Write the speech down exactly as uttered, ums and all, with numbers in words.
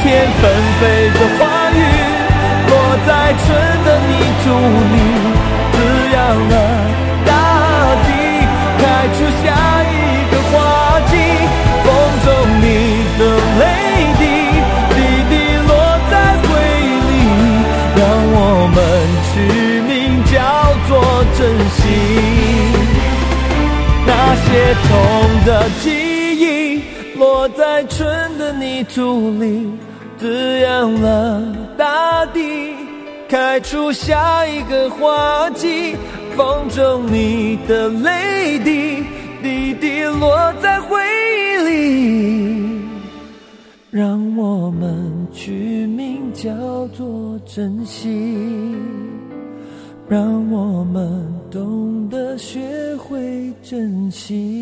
天纷飞的花雨，落在春的泥土里，滋养了大地，开出下一个花季。风中你的泪滴，滴滴落在回忆里，让我们取名叫做珍惜。那些痛的记忆，落在春的泥土里，滋养了大地，开出下一个花季。风中你的泪滴，滴滴落在回忆里，让我们取名叫做珍惜，让我们懂得学会珍惜。